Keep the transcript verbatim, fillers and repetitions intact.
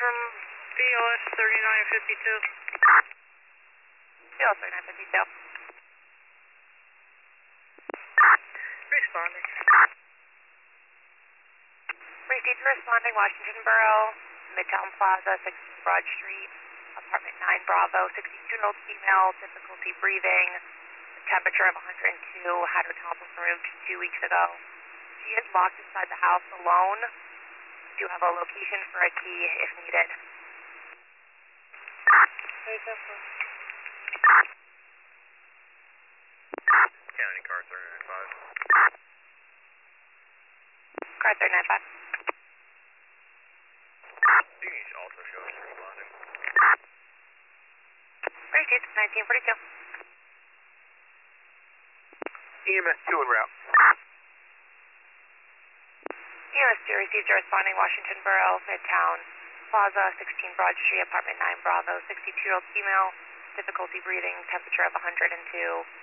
from B O S thirty-nine fifty-two. B O S thirty-nine fifty-two. Responding. Received responding, Washington Borough, Midtown Plaza, sixteen Broad Street, apartment nine Bravo, sixty-two-year-old female, difficulty breathing, temperature of one hundred two, had her tonsils removed two weeks ago. She is locked inside the house alone. Do have a location for a key if needed. County car three nine five. Car three nine five. You can also show us responding. Received nineteen forty-two. E M S two en route. E M S two received a responding, Washington Borough, Midtown Plaza, sixteen Broad Street, apartment nine Bravo, sixty-two-year-old female, difficulty breathing, temperature of one hundred two.